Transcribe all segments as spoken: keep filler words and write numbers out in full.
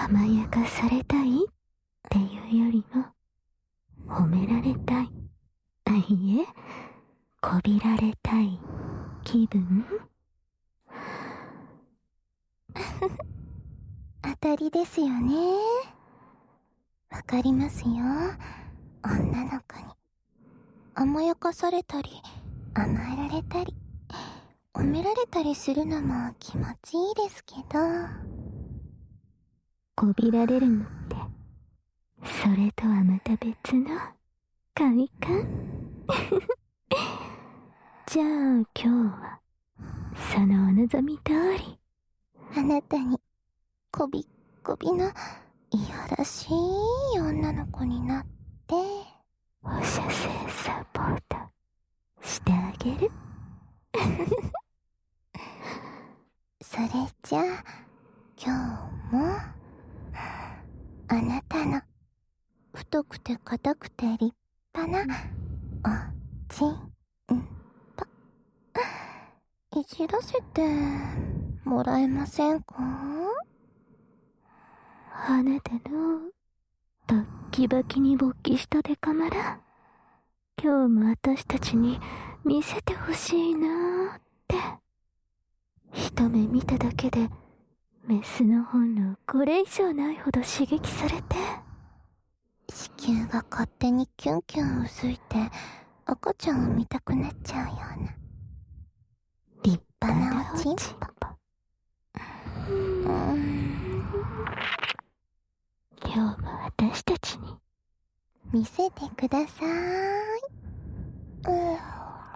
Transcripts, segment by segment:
甘やかされたいっていうよりも褒められたい、あ、いえ、こびられたい気分。 当たりですよね。わかりますよ。女の子に甘やかされたり甘えられたり褒められたりするのも気持ちいいですけど、 こびられるのってそれとはまた別の快感。じゃあ今日はそのお望み通りあなたにこびっこびのいやらしい女の子になって放射線サポートしてあげる。 それじゃあ今日もあなたの太くて硬くて立派なおちんぽいじらせてもらえませんか？ あなたのバッキバキに勃起したデカマラ、今日も私たちに見せてほしいなーって。一目見ただけでメスの本能これ以上ないほど刺激されて、 子宮が勝手にキュンキュンうずいて赤ちゃんを見たくなっちゃうような立派なおちんぽ。うーん、 今日も私たちに見せてください。うん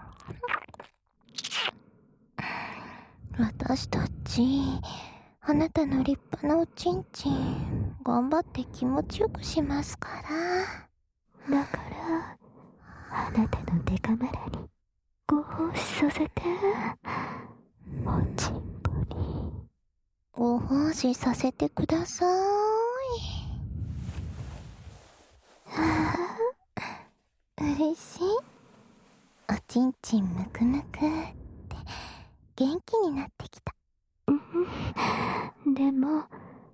私たちあなたの立派なおちんちん頑張って気持ちよくしますから。 だからあなたのデカマラにご奉仕させて、おちんぽにご奉仕させてください。嬉しい。おちんちんむくむくって元気になってきた。 でもでも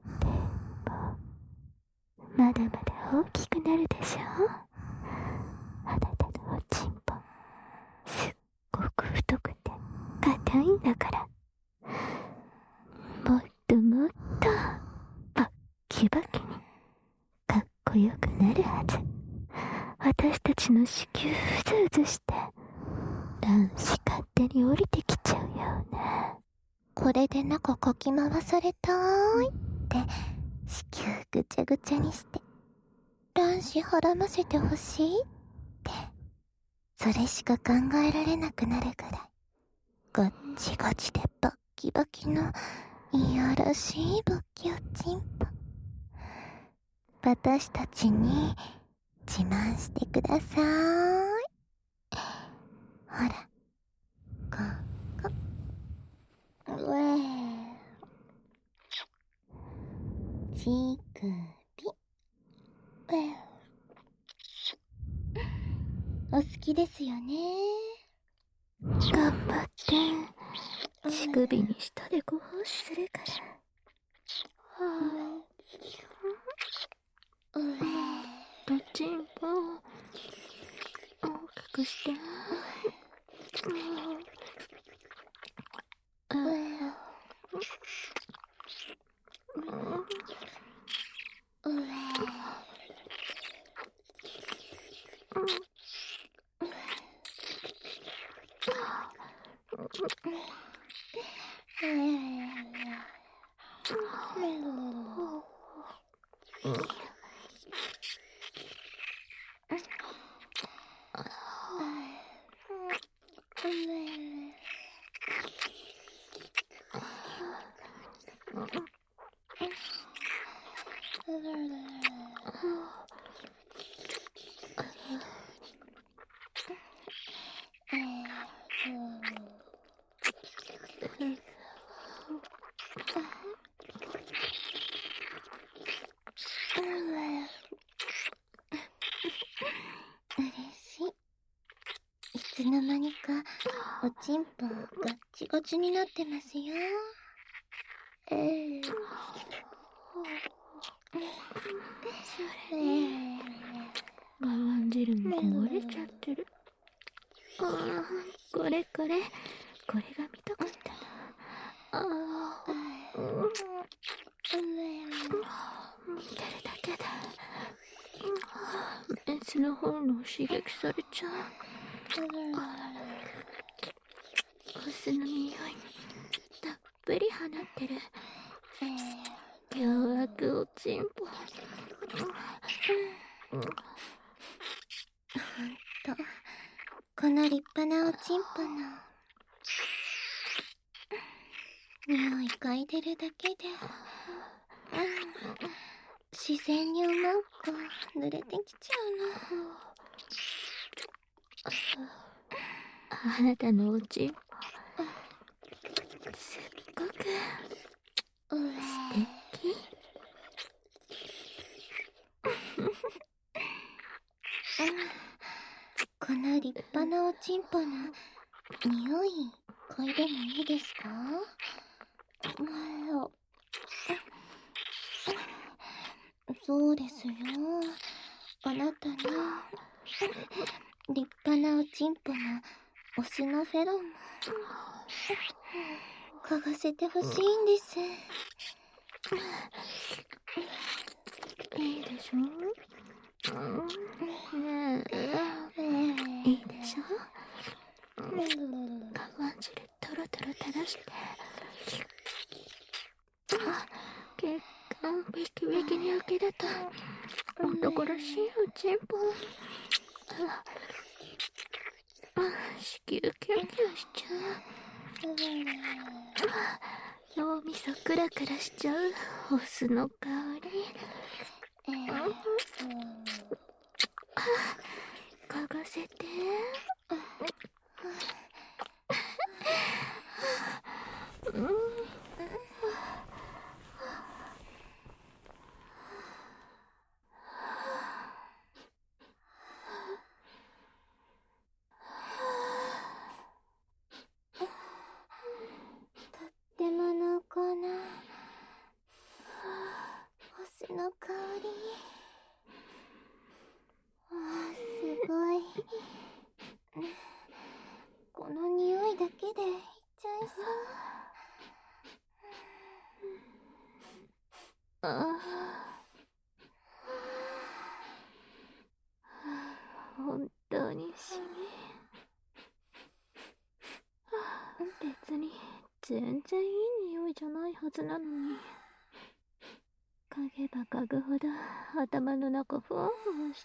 まだまだ大きくなるでしょ。あなたのおちんぽすっごく太くて硬いんだから、もっともっとバッキバキにかっこよくなるはず。私たちの子宮うずうずして卵子勝手に降りてきちゃうような。 これで中かき回されたーいって子宮ぐちゃぐちゃにして卵子はらませてほしいって、それしか考えられなくなるぐらいガッチガチでバッキバキのいやらしい勃起おちんぽ、私たちに自慢してくださーい。ほらここうえ乳首うえお好きですよね。 頑張って乳首に舌でご奉仕するから。はうえあ、おちんぽ大きくして。あうえうえ嬉しい。いつの間にかおちんぽガッチガチになってますよ。えーそれに我慢汁も漏れちゃってる。ああ、これこれ、これが見たかったな。ああ、うん、見てるだけで別の方の刺激されちゃう。オスの匂いたっぷり放ってる凶悪おちんぽ。 ほんとこの立派なおちんぽの匂い嗅いでるだけで、うん、自然におまんこ濡れてきちゃうの。 あなたのおちんぽすっごく素敵。 この立派なおちんぽの匂い嗅いでもいいですか？そうですよ。あなたの立派なおちんぽのオスのフェロモン嗅がせてほしいんです。 いいでしょ？ねえ、いいでしょ？我慢汁トロトロ垂らして血管ビキビキに浮き出た男らしいおちんぽ。子宮キュンキュンしちゃう。脳みそクラクラしちゃうオスの香り。嗅がせて。うん、 とっても濃厚なオスの香り。わあ、すごい。この匂いだけでいっちゃいそう。 ああ、本当にしみ。別に全然いい匂いじゃないはずなのに、嗅げば嗅ぐほど頭の中ふわふわして、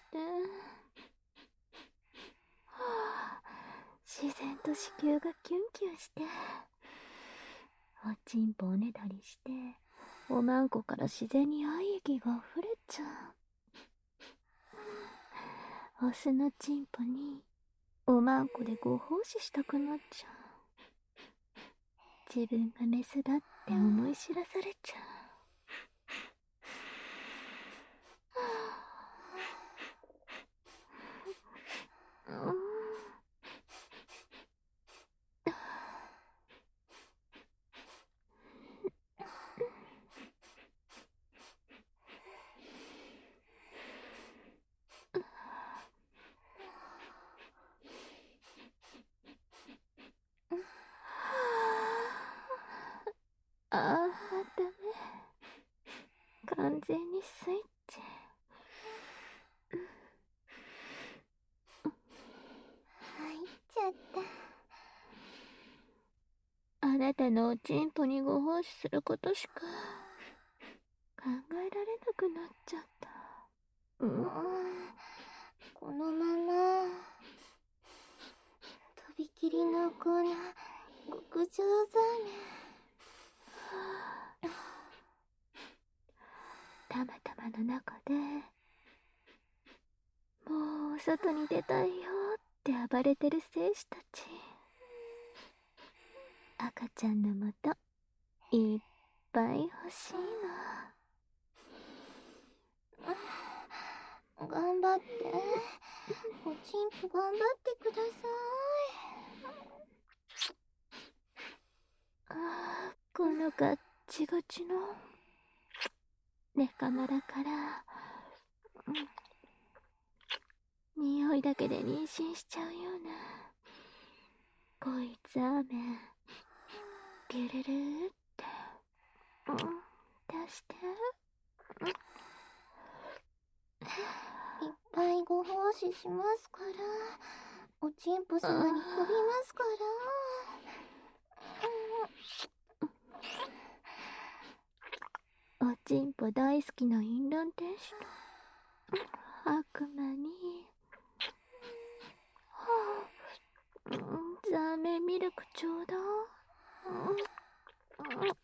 はあ、自然と子宮がキュンキュンして、おちんぽおねだりして、おまんこから自然に愛液が溢れちゃう。オスのちんぽにおまんこでご奉仕したくなっちゃう。自分がメスだって思い知らされちゃう。うん、ああ、ダメ。完全にスイッチ。 入っちゃった。 あなたのおちんぽにご奉仕することしか考えられなくなっちゃった。うん、 このままとびきり濃厚な極上ザーメン。 たまたまの中でもう外に出たいよって暴れてる精子たち。赤ちゃんのもといっぱい欲しいの。頑張って。おちんぽ頑張ってください。 ああ、このガッチガチのネカマだから、うん、匂いだけで妊娠しちゃうような。こいつアーメン、ギュルルーって、うん、出して、うん、いっぱいご奉仕しますから、おちんぽ様に飛びますから。 おちんぽ大好きな淫乱天使と悪魔に、はあ、うん、ザーメンミルクちょうだ。うんうん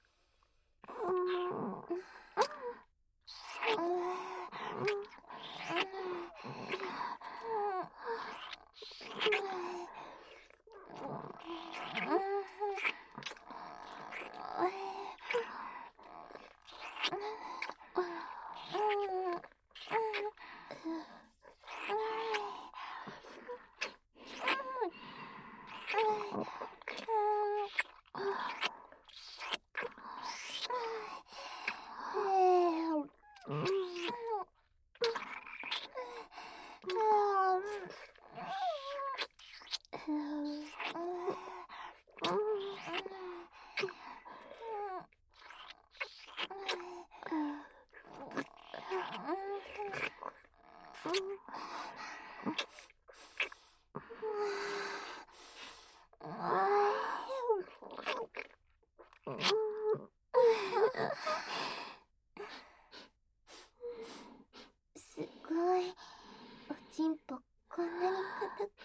すごい、おちんぽこんなに硬く。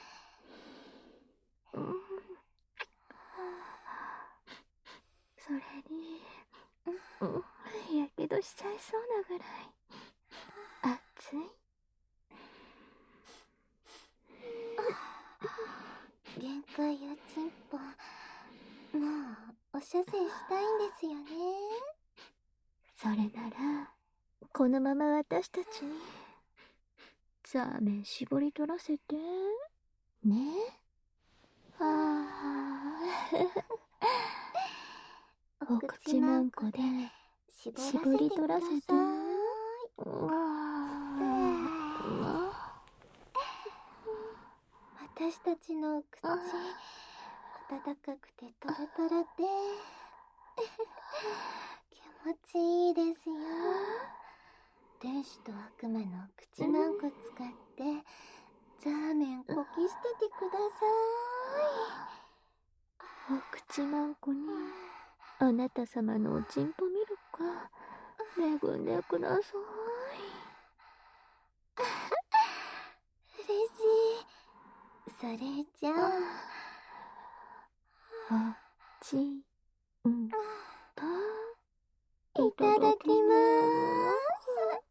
それに、うん、やけどしちゃいそうなぐらい熱い。 限界よ、ちんぽ。もうお射精したいんですよね。 それならこのまま私たちにザーメン絞り取らせてね。ああお口まんこで絞り取らせて。うわあ、 私たちのお口温かくてトロトロで気持ちいいですよ。天使と悪魔の口まんこ使ってザーメンこき捨ててください。お口まんこにあなた様のおちんぽミルク恵んでください。 嬉しい。それじゃあ、おちんぽいただきまーす。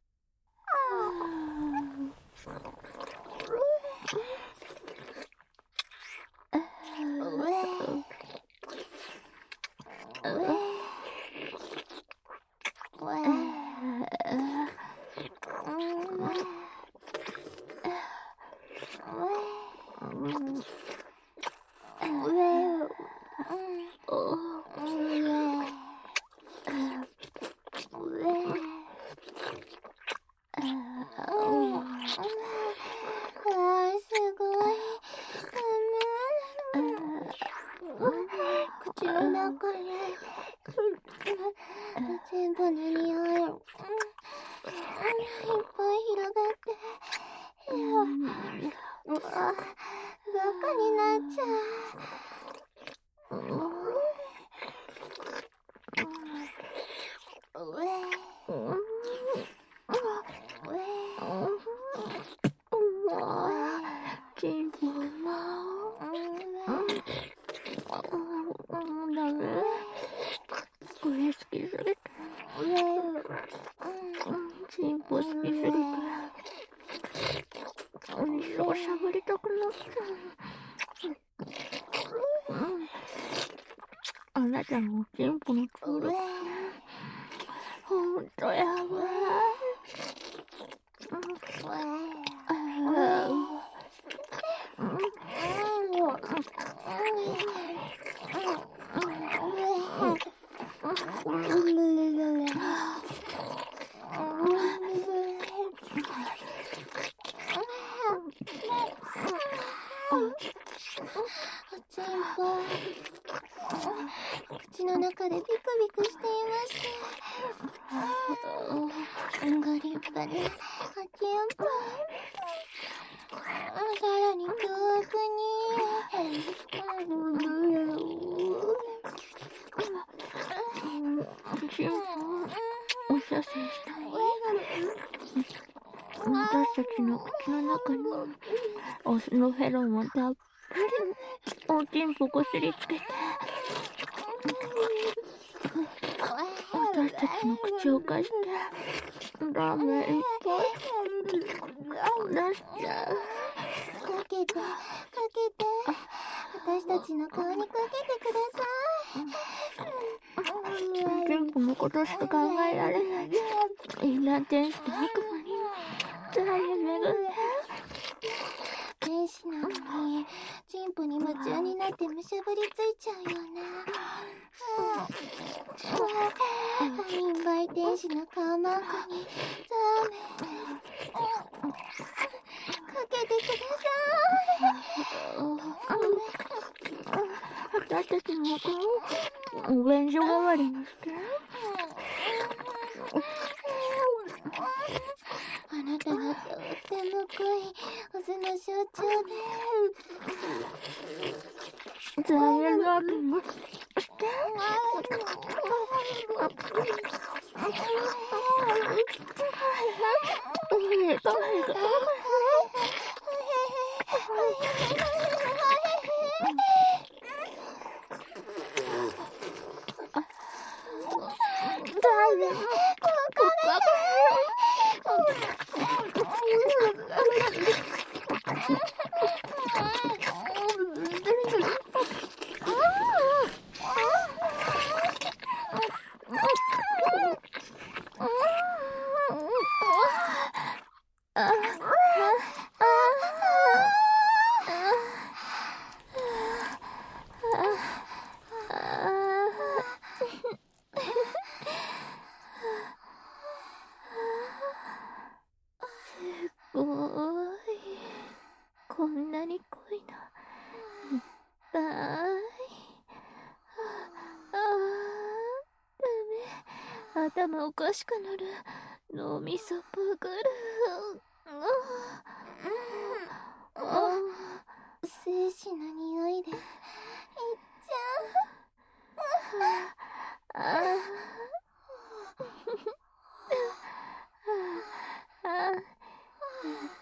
口の中に全部の匂いいっぱい広がってバカになっちゃう。 チンポマダメ、これ好きすぎて、チンポ好きすぎて一生しゃぶりたくなっちゃう。あなたのおちんぽの通りほんとやばい。 口の中でビクビクしていまして、ご立派でおちんぽ。さらに遠くに、 チンポ、お射精したい。私たちの口の中にオスのフェロモンたっぷりおちんぽこすりつけて、私たちの口を貸してラーメンいっぱい出しちゃう。 かけてかけて、私たちの顔にかけてください。 チンポのことしか考えられない。インナー天使と悪魔につらい巡って、 天使なのにチンポに夢中になってむしゃぶりついちゃうよね。いっぱい天使の顔マークにザーメンかけてください。 私たちの顔をお便所代わりにして。 あなたがとっても濃いオスの象徴で、 ザーメンラーメンもして。こんなに濃いのいっぱい。ああ、ダメ。頭おかしくなる。脳みそぷぐる。ああ、 精子の匂いでいっちゃう。 ああ、ああ、